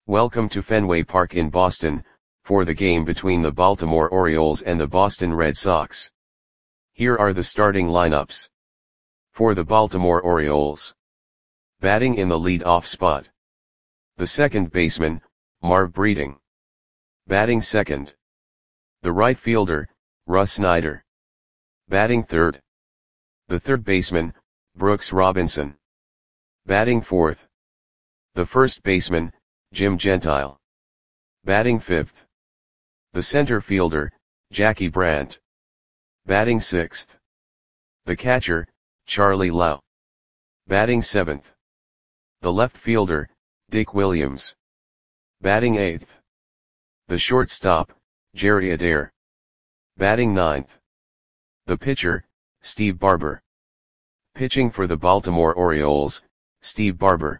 Welcome to Fenway Park in Boston, for the game between the Baltimore Orioles and the Boston Red Sox. Here are the starting lineups. For the Baltimore Orioles. Batting in the lead-off spot. The second baseman, Marv Breeding. Batting second. The right fielder, Russ Snyder. Batting third. The third baseman, Brooks Robinson. Batting fourth. The first baseman, Jim Gentile. Batting fifth. The center fielder, Jackie Brandt. Batting sixth. The catcher, Charlie Lau. Batting seventh. The left fielder, Dick Williams. Batting eighth. The shortstop, Jerry Adair. Batting ninth. The pitcher, Steve Barber. Pitching for the Baltimore Orioles, Steve Barber.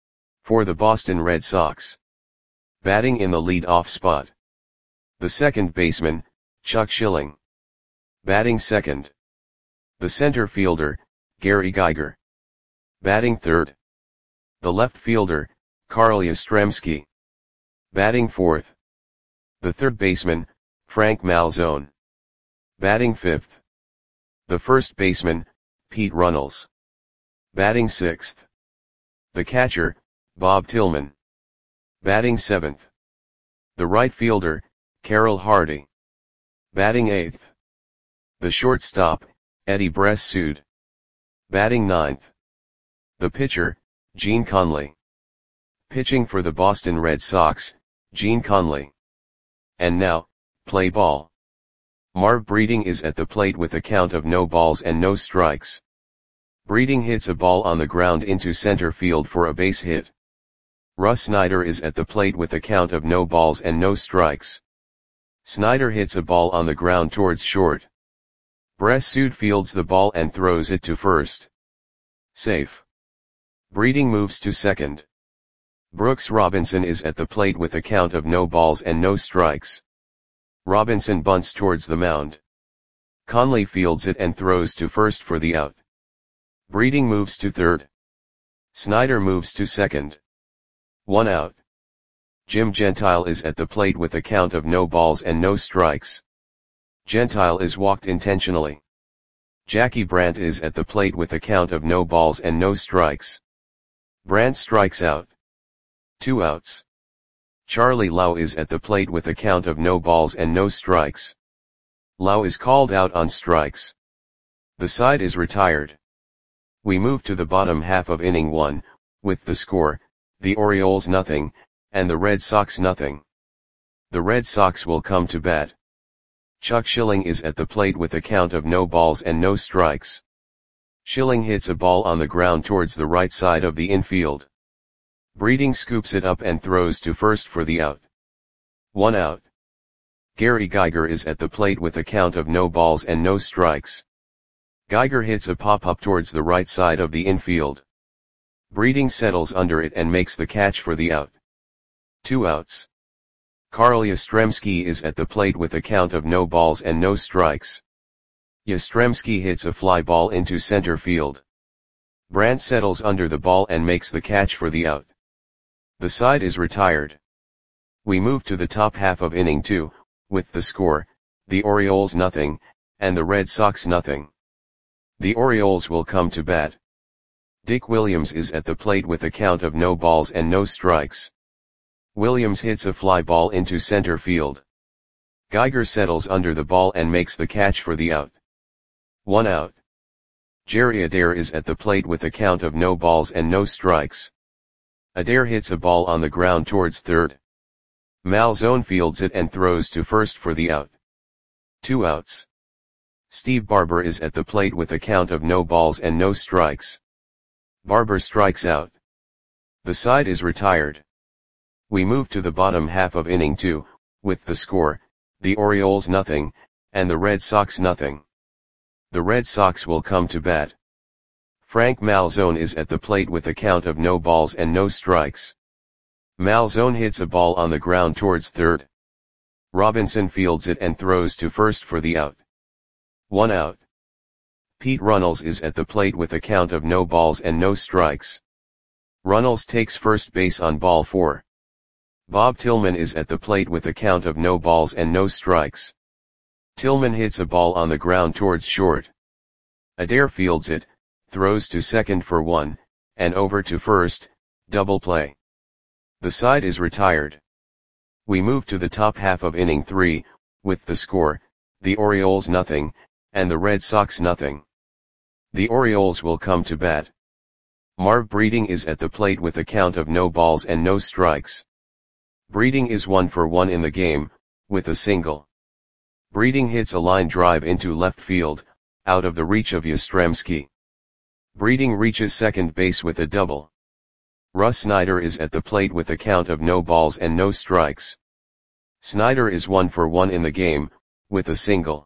For the Boston Red Sox. Batting in the lead-off spot. The second baseman, Chuck Schilling. Batting second. The center fielder, Gary Geiger. Batting third. The left fielder, Carl Yastrzemski. Batting fourth. The third baseman, Frank Malzone. Batting fifth. The first baseman, Pete Runnels. Batting sixth. The catcher, Bob Tillman. Batting seventh. The right fielder, Carroll Hardy. Batting eighth. The shortstop, Eddie Bress-Sood. Batting ninth. The pitcher, Gene Conley. Pitching for the Boston Red Sox, Gene Conley. And now, play ball. Marv Breeding is at the plate with a count of no balls and no strikes. Breeding hits a ball on the ground into center field for a base hit. Russ Snyder is at the plate with a count of no balls and no strikes. Snyder hits a ball on the ground towards short. Bress-Sood fields the ball and throws it to first. Safe. Breeding moves to second. Brooks Robinson is at the plate with a count of no balls and no strikes. Robinson bunts towards the mound. Conley fields it and throws to first for the out. Breeding moves to third. Snyder moves to second. 1 out. Jim Gentile is at the plate with a count of no balls and no strikes. Gentile is walked intentionally. Jackie Brandt is at the plate with a count of no balls and no strikes. Brandt strikes out. 2 outs. Charlie Lau is at the plate with a count of no balls and no strikes. Lau is called out on strikes. The side is retired. We move to the bottom half of inning 1, with the score, the Orioles nothing, and the Red Sox nothing. The Red Sox will come to bat. Chuck Schilling is at the plate with a count of no balls and no strikes. Schilling hits a ball on the ground towards the right side of the infield. Breeding scoops it up and throws to first for the out. 1 out. Gary Geiger is at the plate with a count of no balls and no strikes. Geiger hits a pop-up towards the right side of the infield. Breeding settles under it and makes the catch for the out. 2 outs. Carl Yastrzemski is at the plate with a count of no balls and no strikes. Yastrzemski hits a fly ball into center field. Brandt settles under the ball and makes the catch for the out. The side is retired. We move to the top half of inning 2, with the score, the Orioles nothing, and the Red Sox nothing. The Orioles will come to bat. Dick Williams is at the plate with a count of no balls and no strikes. Williams hits a fly ball into center field. Geiger settles under the ball and makes the catch for the out. 1 out. Jerry Adair is at the plate with a count of no balls and no strikes. Adair hits a ball on the ground towards third. Malzone fields it and throws to first for the out. 2 outs. Steve Barber is at the plate with a count of no balls and no strikes. Barber strikes out. The side is retired. We move to the bottom half of inning 2, with the score, the Orioles nothing, and the Red Sox nothing. The Red Sox will come to bat. Frank Malzone is at the plate with a count of no balls and no strikes. Malzone hits a ball on the ground towards third. Robinson fields it and throws to first for the out. 1 out. Pete Runnels is at the plate with a count of no balls and no strikes. Runnels takes first base on ball 4. Bob Tillman is at the plate with a count of no balls and no strikes. Tillman hits a ball on the ground towards short. Adair fields it, throws to second for one, and over to first, double play. The side is retired. We move to the top half of inning 3, with the score, the Orioles nothing, and the Red Sox nothing. The Orioles will come to bat. Marv Breeding is at the plate with a count of no balls and no strikes. Breeding is 1 for 1 in the game, with a single. Breeding hits a line drive into left field, out of the reach of Yastrzemski. Breeding reaches second base with a double. Russ Snyder is at the plate with a count of no balls and no strikes. Snyder is 1 for 1 in the game, with a single.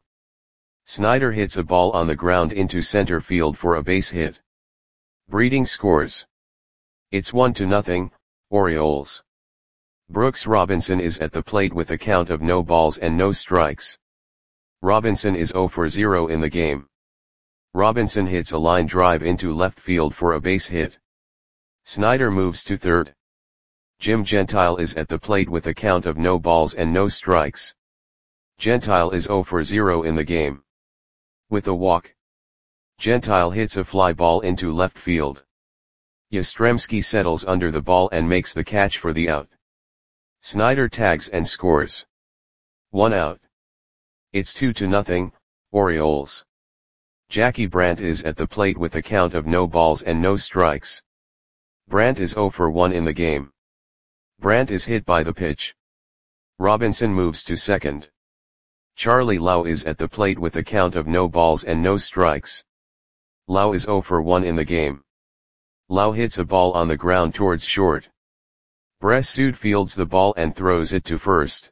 Snyder hits a ball on the ground into center field for a base hit. Breeding scores. It's 1-0, Orioles. Brooks Robinson is at the plate with a count of no balls and no strikes. Robinson is 0 for 0 in the game. Robinson hits a line drive into left field for a base hit. Snyder moves to third. Jim Gentile is at the plate with a count of no balls and no strikes. Gentile is 0 for 0 in the game. With a walk, Gentile hits a fly ball into left field. Yastrzemski settles under the ball and makes the catch for the out. Snyder tags and scores. 1 out. It's 2-0, Orioles. Jackie Brandt is at the plate with a count of no balls and no strikes. Brandt is 0 for 1 in the game. Brandt is hit by the pitch. Robinson moves to second. Charlie Lau is at the plate with a count of no balls and no strikes. Lau is 0 for 1 in the game. Lau hits a ball on the ground towards short. Bressud fields the ball and throws it to first.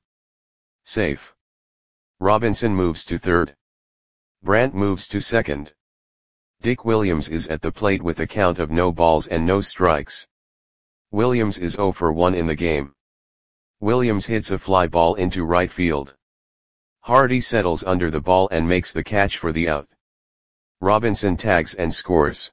Safe. Robinson moves to third. Brandt moves to second. Dick Williams is at the plate with a count of no balls and no strikes. Williams is 0 for 1 in the game. Williams hits a fly ball into right field. Hardy settles under the ball and makes the catch for the out. Robinson tags and scores.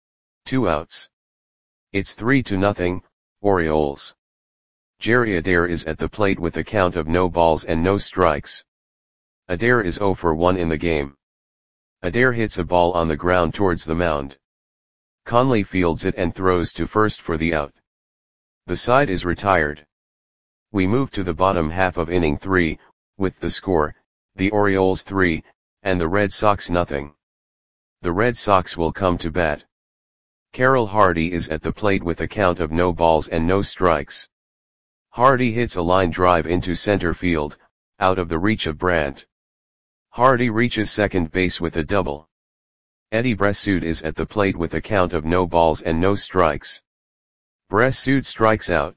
2 outs. It's 3-0, Orioles. Jerry Adair is at the plate with a count of no balls and no strikes. Adair is 0 for 1 in the game. Adair hits a ball on the ground towards the mound. Conley fields it and throws to first for the out. The side is retired. We move to the bottom half of inning 3, with the score, the Orioles 3, and the Red Sox nothing. The Red Sox will come to bat. Carroll Hardy is at the plate with a count of no balls and no strikes. Hardy hits a line drive into center field, out of the reach of Brandt. Hardy reaches second base with a double. Eddie Bressud is at the plate with a count of no balls and no strikes. Bressud strikes out.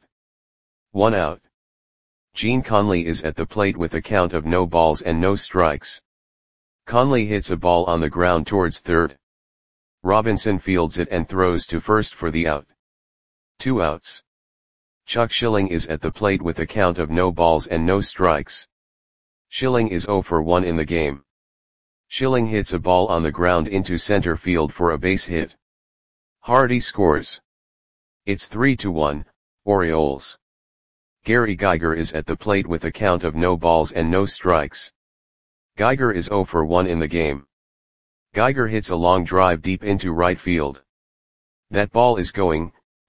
1 out. Gene Conley is at the plate with a count of no balls and no strikes. Conley hits a ball on the ground towards third. Robinson fields it and throws to first for the out. 2 outs. Chuck Schilling is at the plate with a count of no balls and no strikes. Schilling is 0 for 1 in the game. Schilling hits a ball on the ground into center field for a base hit. Hardy scores. It's 3-1, Orioles. Gary Geiger is at the plate with a count of no balls and no strikes. Geiger is 0 for 1 in the game. Geiger hits a long drive deep into right field. That ball is gone.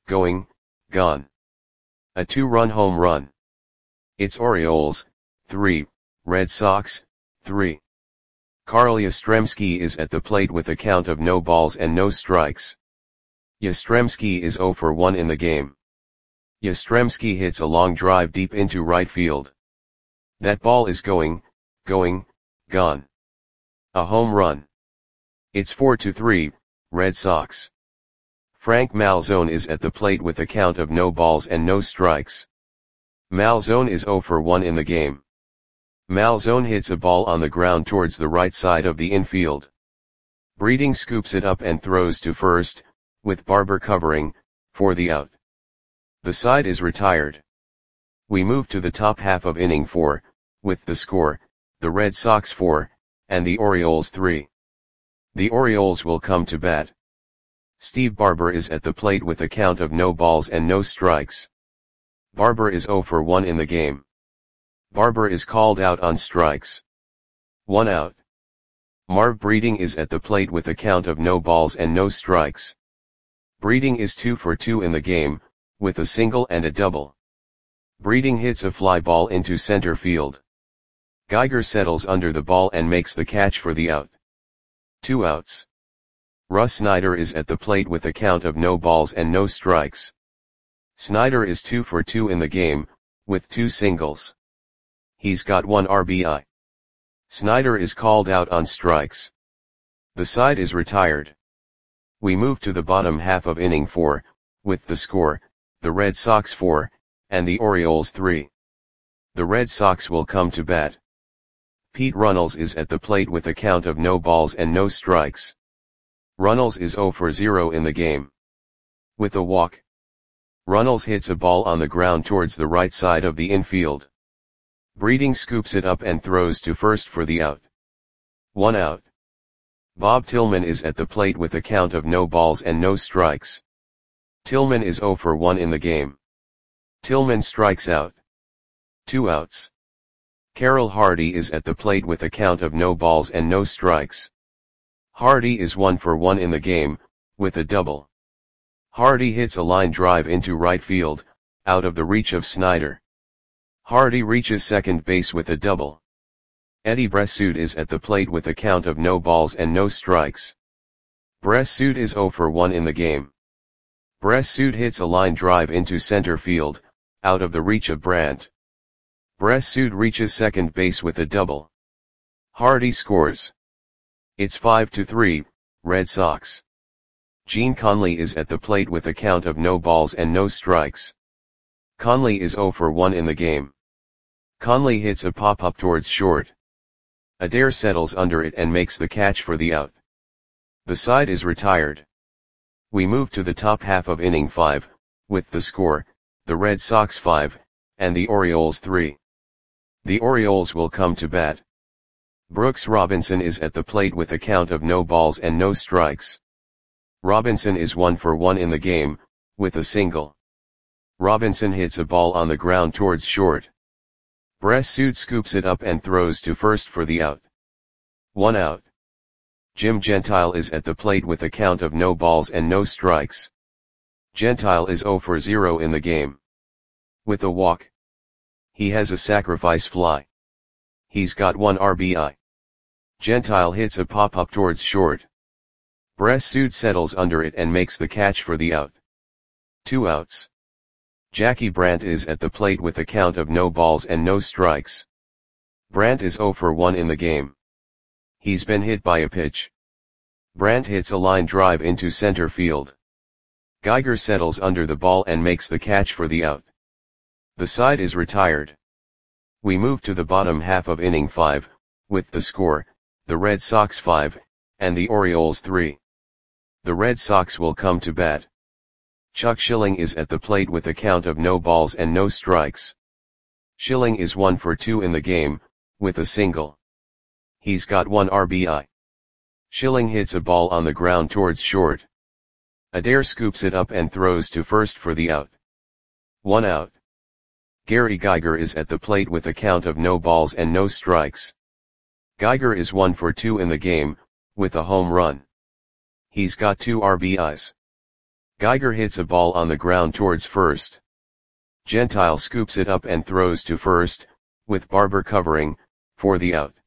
A 2-run home run. It's Orioles, 3, Red Sox, 3. Carl Yastrzemski is at the plate with a count of no balls and no strikes. Yastrzemski is 0 for 1 in the game. Yastrzemski hits a long drive deep into right field. That ball is gone. A home run. It's 4-3, Red Sox. Frank Malzone is at the plate with a count of no balls and no strikes. Malzone is 0 for 1 in the game. Malzone hits a ball on the ground towards the right side of the infield. Breeding scoops it up and throws to first, with Barber covering, for the out. The side is retired. We move to the top half of inning 4, with the score, the Red Sox 4, and the Orioles 3. The Orioles will come to bat. Steve Barber is at the plate with a count of no balls and no strikes. Barber is 0 for 1 in the game. Barber is called out on strikes. 1 out. Marv Breeding is at the plate with a count of no balls and no strikes. Breeding is 2 for 2 in the game, with a single and a double. Breeding hits a fly ball into center field. Geiger settles under the ball and makes the catch for the out. 2 outs. Russ Snyder is at the plate with a count of no balls and no strikes. Snyder is 2 for 2 in the game, with 2 singles. He's got 1 RBI. Snyder is called out on strikes. The side is retired. We move to the bottom half of inning 4, with the score, the Red Sox 4, and the Orioles 3. The Red Sox will come to bat. Pete Runnels is at the plate with a count of no balls and no strikes. Runnels is 0 for 0 in the game. With a walk. Runnels hits a ball on the ground towards the right side of the infield. Breeding scoops it up and throws to first for the out. 1 out. Bob Tillman is at the plate with a count of no balls and no strikes. Tillman is 0 for 1 in the game. Tillman strikes out. 2 outs. Carroll Hardy is at the plate with a count of no balls and no strikes. Hardy is 1 for 1 in the game, with a double. Hardy hits a line drive into right field, out of the reach of Snyder. Hardy reaches second base with a double. Eddie Bressoud is at the plate with a count of no balls and no strikes. Bressoud is 0 for 1 in the game. Bressoud hits a line drive into center field, out of the reach of Brandt. Bressoud reaches second base with a double. Hardy scores. It's 5-3, Red Sox. Gene Conley is at the plate with a count of no balls and no strikes. Conley is 0 for 1 in the game. Conley hits a pop-up towards short. Adair settles under it and makes the catch for the out. The side is retired. We move to the top half of inning 5, with the score, the Red Sox 5, and the Orioles 3. The Orioles will come to bat. Brooks Robinson is at the plate with a count of no balls and no strikes. Robinson is 1 for 1 in the game, with a single. Robinson hits a ball on the ground towards short. Bressoud scoops it up and throws to first for the out. 1 out. Jim Gentile is at the plate with a count of no balls and no strikes. Gentile is 0 for 0 in the game. With a walk. He has a sacrifice fly. He's got 1 RBI. Gentile hits a pop-up towards short. Bressoud settles under it and makes the catch for the out. 2 outs. Jackie Brandt is at the plate with a count of no balls and no strikes. Brandt is 0 for 1 in the game. He's been hit by a pitch. Brandt hits a line drive into center field. Geiger settles under the ball and makes the catch for the out. The side is retired. We move to the bottom half of inning 5, with the score, the Red Sox 5, and the Orioles 3. The Red Sox will come to bat. Chuck Schilling is at the plate with a count of no balls and no strikes. Schilling is 1 for 2 in the game, with a single. He's got 1 RBI. Schilling hits a ball on the ground towards short. Adair scoops it up and throws to first for the out. 1 out. Gary Geiger is at the plate with a count of no balls and no strikes. Geiger is 1 for 2 in the game, with a home run. He's got 2 RBIs. Geiger hits a ball on the ground towards first. Gentile scoops it up and throws to first, with Barber covering, for the out.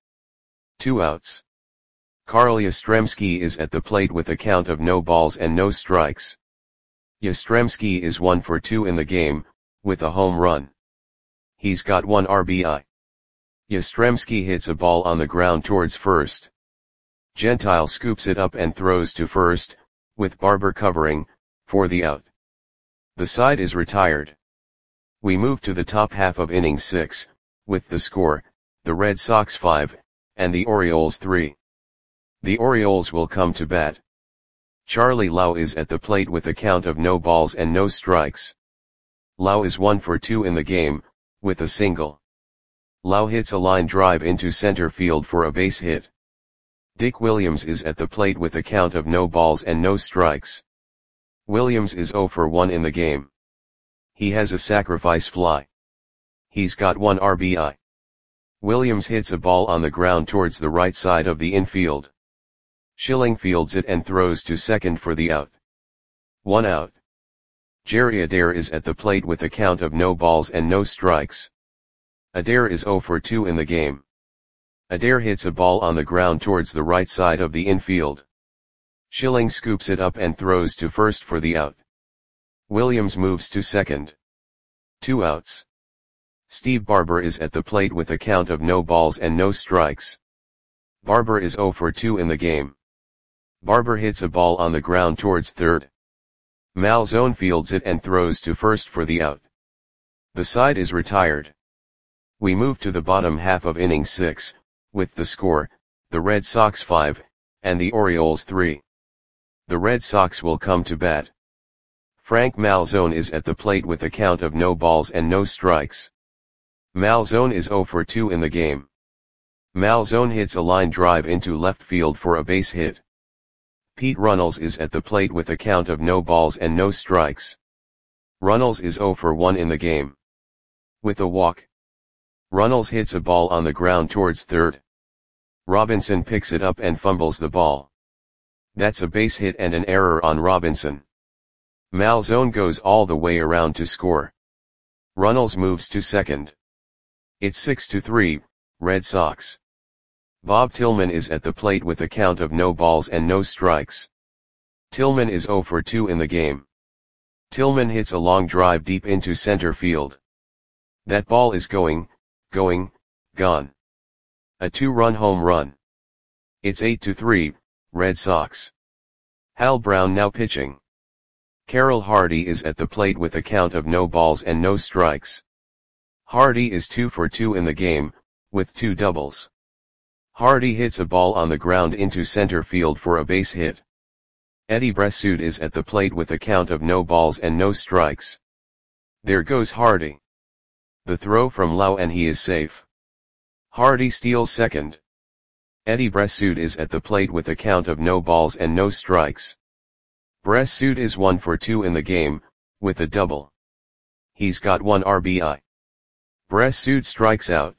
2 outs. Carl Yastrzemski is at the plate with a count of no balls and no strikes. Yastrzemski is 1 for 2 in the game, with a home run. He's got 1 RBI. Yastrzemski hits a ball on the ground towards first. Gentile scoops it up and throws to first, with Barber covering, for the out. The side is retired. We move to the top half of inning 6, with the score, the Red Sox 5, and the Orioles 3. The Orioles will come to bat. Charlie Lau is at the plate with a count of no balls and no strikes. Lau is 1 for 2 in the game, with a single. Lau hits a line drive into center field for a base hit. Dick Williams is at the plate with a count of no balls and no strikes. Williams is 0 for 1 in the game. He has a sacrifice fly. He's got 1 RBI. Williams hits a ball on the ground towards the right side of the infield. Schilling fields it and throws to second for the out. 1 out. Jerry Adair is at the plate with a count of no balls and no strikes. Adair is 0 for 2 in the game. Adair hits a ball on the ground towards the right side of the infield. Schilling scoops it up and throws to first for the out. Williams moves to second. 2 outs. Steve Barber is at the plate with a count of no balls and no strikes. Barber is 0 for 2 in the game. Barber hits a ball on the ground towards third. Malzone fields it and throws to first for the out. The side is retired. We move to the bottom half of inning 6, with the score, the Red Sox 5, and the Orioles 3. The Red Sox will come to bat. Frank Malzone is at the plate with a count of no balls and no strikes. Malzone is 0 for 2 in the game. Malzone hits a line drive into left field for a base hit. Pete Runnels is at the plate with a count of no balls and no strikes. Runnels is 0 for 1 in the game. With a walk. Runnels hits a ball on the ground towards third. Robinson picks it up and fumbles the ball. That's a base hit and an error on Robinson. Malzone goes all the way around to score. Runnels moves to second. It's 6-3, Red Sox. Bob Tillman is at the plate with a count of no balls and no strikes. Tillman is 0 for 2 in the game. Tillman hits a long drive deep into center field. That ball is gone. A 2-run home run. It's 8-3, Red Sox. Hal Brown now pitching. Carroll Hardy is at the plate with a count of no balls and no strikes. Hardy is 2 for 2 in the game, with 2 doubles. Hardy hits a ball on the ground into center field for a base hit. Eddie Bressoud is at the plate with a count of no balls and no strikes. There goes Hardy. The throw from Lowe and he is safe. Hardy steals second. Eddie Bressoud is at the plate with a count of no balls and no strikes. Bressoud is 1 for 2 in the game, with a double. He's got 1 RBI. Bressoud strikes out.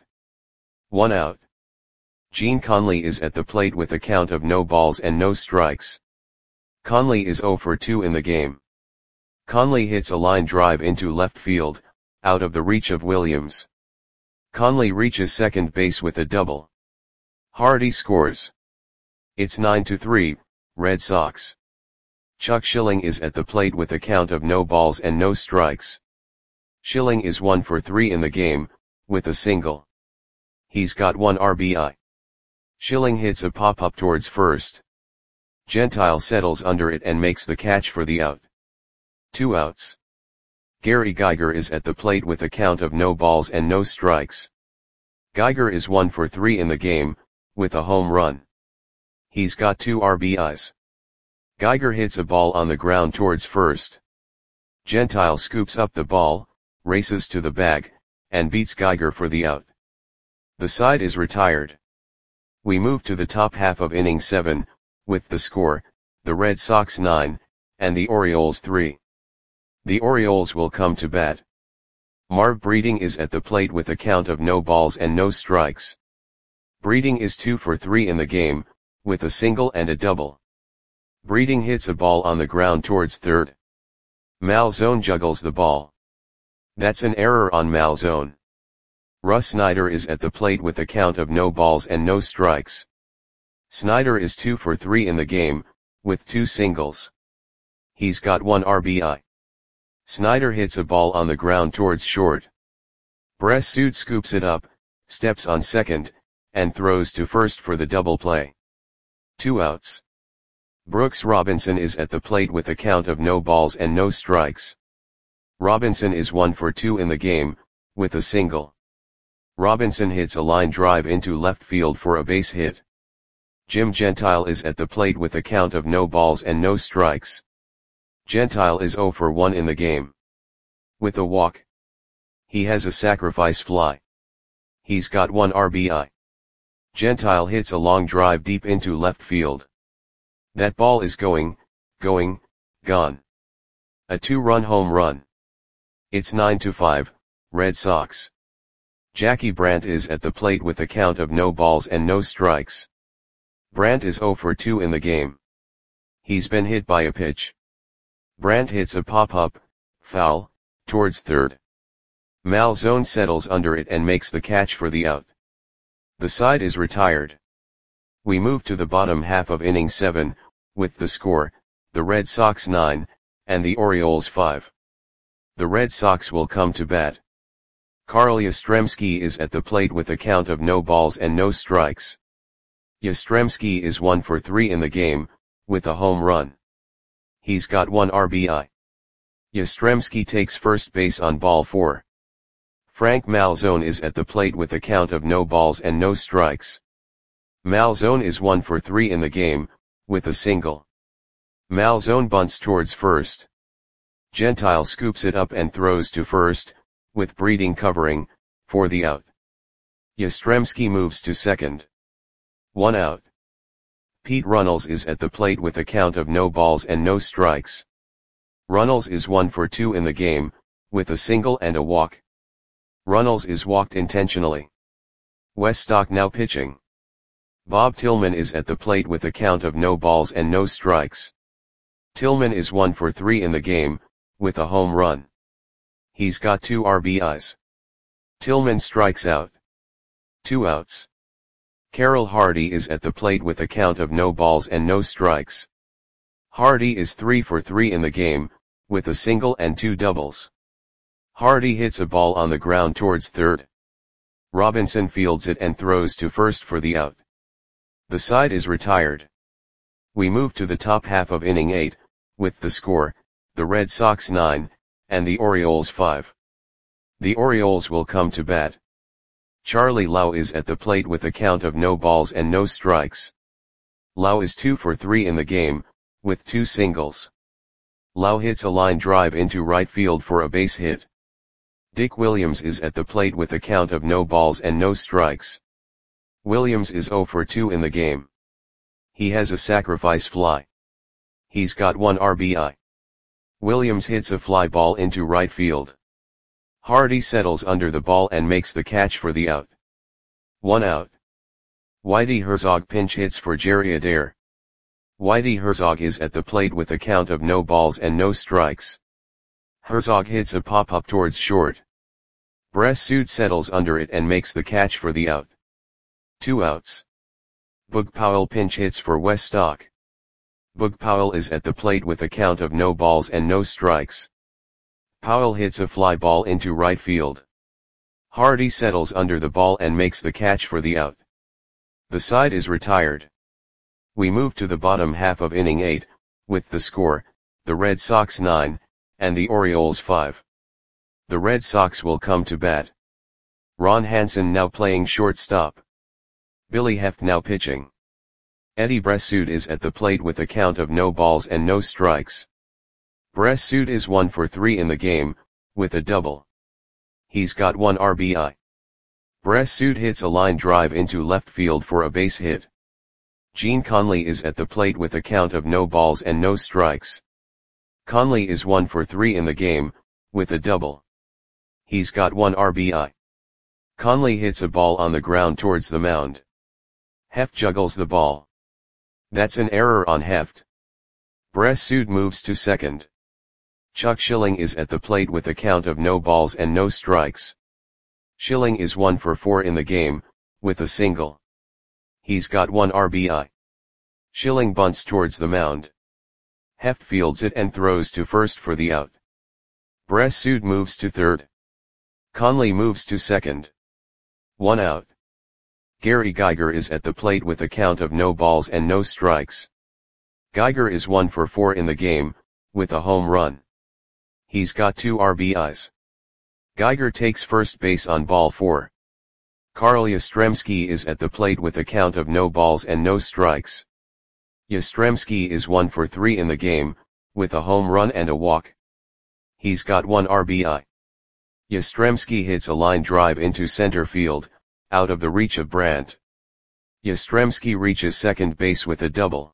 1 out. Gene Conley is at the plate with a count of no balls and no strikes. Conley is 0 for 2 in the game. Conley hits a line drive into left field, out of the reach of Williams. Conley reaches second base with a double. Hardy scores. It's 9-3, Red Sox. Chuck Schilling is at the plate with a count of no balls and no strikes. Schilling is 1 for 3 in the game, with a single. He's got 1 RBI. Schilling hits a pop-up towards first. Gentile settles under it and makes the catch for the out. 2 outs. Gary Geiger is at the plate with a count of no balls and no strikes. Geiger is 1 for 3 in the game, with a home run. He's got 2 RBIs. Geiger hits a ball on the ground towards first. Gentile scoops up the ball, races to the bag, and beats Geiger for the out. The side is retired. We move to the top half of inning 7, with the score, the Red Sox 9, and the Orioles 3. The Orioles will come to bat. Marv Breeding is at the plate with a count of no balls and no strikes. Breeding is 2 for 3 in the game, with a single and a double. Breeding hits a ball on the ground towards third. Malzone juggles the ball. That's an error on Malzone. Russ Snyder is at the plate with a count of no balls and no strikes. Snyder is 2 for 3 in the game, with 2 singles. He's got 1 RBI. Snyder hits a ball on the ground towards short. Bressoud scoops it up, steps on second, and throws to first for the double play. 2 outs. Brooks Robinson is at the plate with a count of no balls and no strikes. Robinson is 1 for 2 in the game, with a single. Robinson hits a line drive into left field for a base hit. Jim Gentile is at the plate with a count of no balls and no strikes. Gentile is 0 for 1 in the game. With a walk. He has a sacrifice fly. He's got 1 RBI. Gentile hits a long drive deep into left field. That ball is gone. A 2-run home run. It's 9-5, Red Sox. Jackie Brandt is at the plate with a count of no balls and no strikes. Brandt is 0 for 2 in the game. He's been hit by a pitch. Brandt hits a pop-up, foul, towards third. Malzone settles under it and makes the catch for the out. The side is retired. We move to the bottom half of inning 7, with the score, the Red Sox 9, and the Orioles 5. The Red Sox will come to bat. Carl Yastrzemski is at the plate with a count of no balls and no strikes. Yastrzemski is 1 for 3 in the game, with a home run. He's got 1 RBI. Yastrzemski takes first base on ball 4. Frank Malzone is at the plate with a count of no balls and no strikes. Malzone is 1 for 3 in the game, with a single. Malzone bunts towards first. Gentile scoops it up and throws to first, with Breeding covering, for the out. Yastrzemski moves to second. 1 out. Pete Runnels is at the plate with a count of no balls and no strikes. Runnels is 1 for 2 in the game, with a single and a walk. Runnels is walked intentionally. Weststock now pitching. Bob Tillman is at the plate with a count of no balls and no strikes. Tillman is 1 for 3 in the game, with a home run. He's got 2 RBIs. Tillman strikes out. 2 outs. Carroll Hardy is at the plate with a count of no balls and no strikes. Hardy is 3 for 3 in the game, with a single and 2 doubles. Hardy hits a ball on the ground towards third. Robinson fields it and throws to first for the out. The side is retired. We move to the top half of inning 8, with the score, the Red Sox 9, and the Orioles 5. The Orioles will come to bat. Charlie Lau is at the plate with a count of no balls and no strikes. Lau is 2 for 3 in the game, with 2 singles. Lau hits a line drive into right field for a base hit. Dick Williams is at the plate with a count of no balls and no strikes. Williams is 0 for 2 in the game. He has a sacrifice fly. He's got 1 RBI. Williams hits a fly ball into right field. Hardy settles under the ball and makes the catch for the out. 1 out. Whitey Herzog pinch hits for Jerry Adair. Whitey Herzog is at the plate with a count of no balls and no strikes. Herzog hits a pop-up towards short. Bressud settles under it and makes the catch for the out. 2 outs. Boog Powell pinch hits for Weststock. Boog Powell is at the plate with a count of no balls and no strikes. Powell hits a fly ball into right field. Hardy settles under the ball and makes the catch for the out. The side is retired. We move to the bottom half of inning 8, with the score, the Red Sox 9, and the Orioles 5. The Red Sox will come to bat. Ron Hansen now playing shortstop. Billy Heft now pitching. Eddie Bressud is at the plate with a count of no balls and no strikes. Bressud is 1 for 3 in the game, with a double. He's got 1 RBI. Bressud hits a line drive into left field for a base hit. Gene Conley is at the plate with a count of no balls and no strikes. Conley is 1 for 3 in the game, with a double. He's got 1 RBI. Conley hits a ball on the ground towards the mound. Heft juggles the ball. That's an error on Heft. Bressud moves to second. Chuck Schilling is at the plate with a count of no balls and no strikes. Schilling is 1 for 4 in the game, with a single. He's got 1 RBI. Schilling bunts towards the mound. Heft fields it and throws to first for the out. Bressud moves to third. Conley moves to second. 1 out. Gary Geiger is at the plate with a count of no balls and no strikes. Geiger is 1 for 4 in the game, with a home run. He's got 2 RBIs. Geiger takes first base on ball 4. Carl Yastrzemski is at the plate with a count of no balls and no strikes. Yastrzemski is 1 for 3 in the game, with a home run and a walk. He's got 1 RBI. Yastrzemski hits a line drive into center field, out of the reach of Brandt. Yastrzemski reaches second base with a double.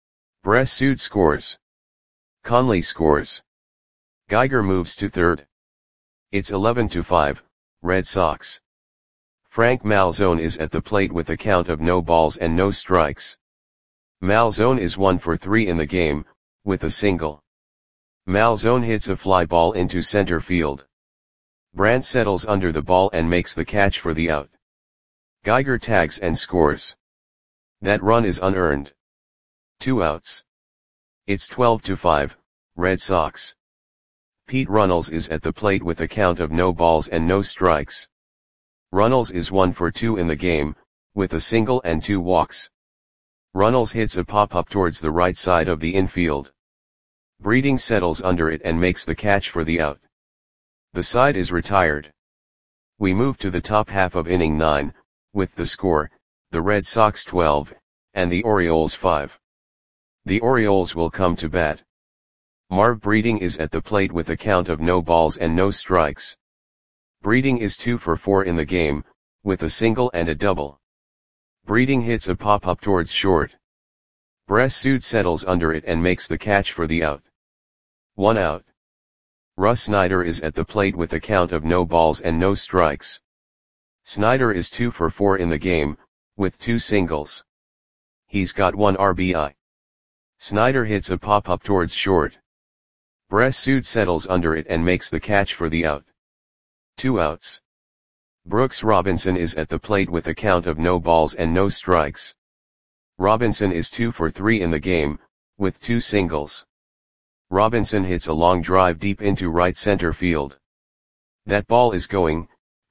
Bressud scores. Conley scores. Geiger moves to third. It's 11-5, Red Sox. Frank Malzone is at the plate with a count of no balls and no strikes. Malzone is 1 for 3 in the game, with a single. Malzone hits a fly ball into center field. Brandt settles under the ball and makes the catch for the out. Geiger tags and scores. That run is unearned. 2 outs. It's 12-5, Red Sox. Pete Runnels is at the plate with a count of no balls and no strikes. Runnels is 1 for 2 in the game, with a single and 2 walks. Runnels hits a pop-up towards the right side of the infield. Breeding settles under it and makes the catch for the out. The side is retired. We move to the top half of inning 9, with the score, the Red Sox 12, and the Orioles 5. The Orioles will come to bat. Marv Breeding is at the plate with a count of no balls and no strikes. Breeding is 2 for 4 in the game, with a single and a double. Breeding hits a pop-up towards short. Bressud settles under it and makes the catch for the out. 1 out. Russ Snyder is at the plate with a count of no balls and no strikes. Snyder is 2 for 4 in the game, with 2 singles. He's got 1 RBI. Snyder hits a pop-up towards short. Bressud settles under it and makes the catch for the out. 2 outs. Brooks Robinson is at the plate with a count of no balls and no strikes. Robinson is 2 for 3 in the game, with 2 singles. Robinson hits a long drive deep into right center field. That ball is gone.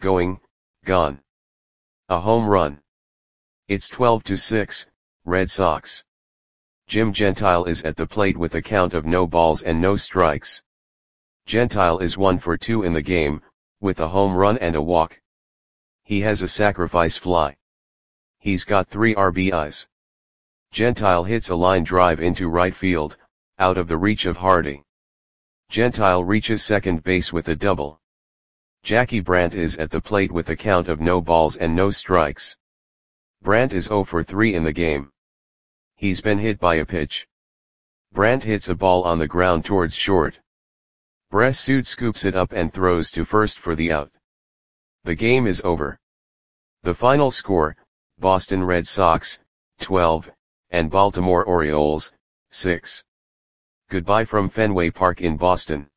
A home run. It's 12-6, Red Sox. Jim Gentile is at the plate with a count of no balls and no strikes. Gentile is 1 for 2 in the game, with a home run and a walk. He has a sacrifice fly. He's got 3 RBIs. Gentile hits a line drive into right field, out of the reach of Hardy. Gentile reaches second base with a double. Jackie Brandt is at the plate with a count of no balls and no strikes. Brandt is 0 for 3 in the game. He's been hit by a pitch. Brandt hits a ball on the ground towards short. Bressud scoops it up and throws to first for the out. The game is over. The final score, Boston Red Sox, 12, and Baltimore Orioles, 6. Goodbye from Fenway Park in Boston.